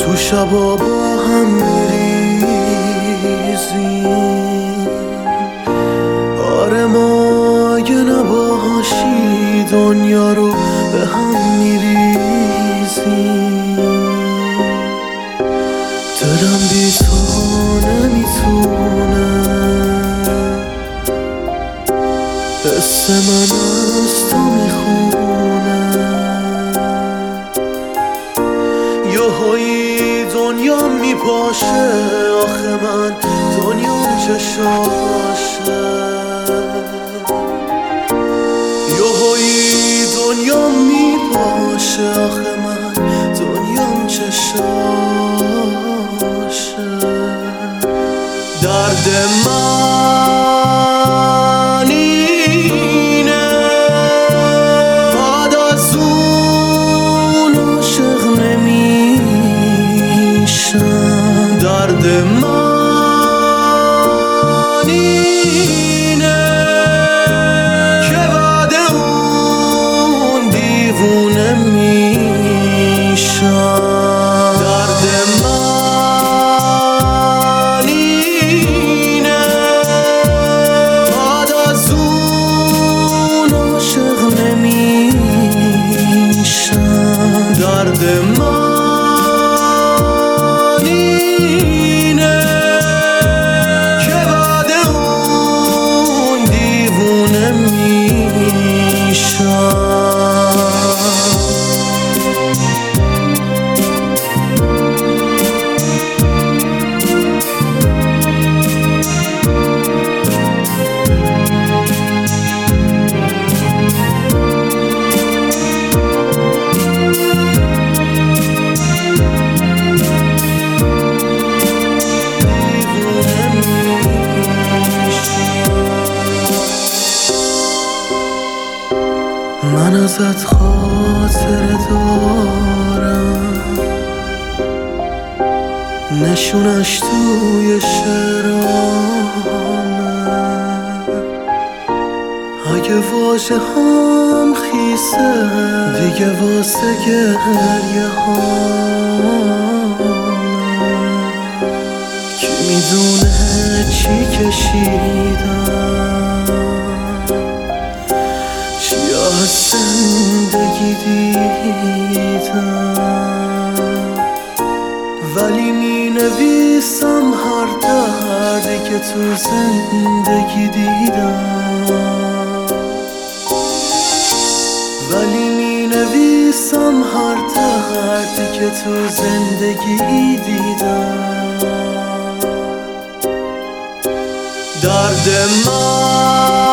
تو شبا با هم میریزیم، آره ما اگه نباشی دنیا رو به هم میریزیم. دلم بی تو نمیتونه، حس من از تو میخونه. یهویی دنیا میپاشه، آخه من دنیام چشاشه. یهویی دنیا میپاشه، آخه من دنیام چشاشه. درد من اینه، بعد از اون عاشق نمیشم. درد من اینه که بعد اون دیوونه میشم. درد من اینه، بعد از اون عاشق نمیشم. درد من اینه که بعد اون دیوونه میشم. من ازت خاطره دارم، نشونش توی شعرامه. اگه واژه هم خیسه دیگه واسه گریه هامه. کی میدونه چی کشیدم، چی از زندگی دیدم. ولی می نویسم هر دردی که تو زندگی دیدم. ولی می نویسم هر دردی که تو زندگی دیدم. درد من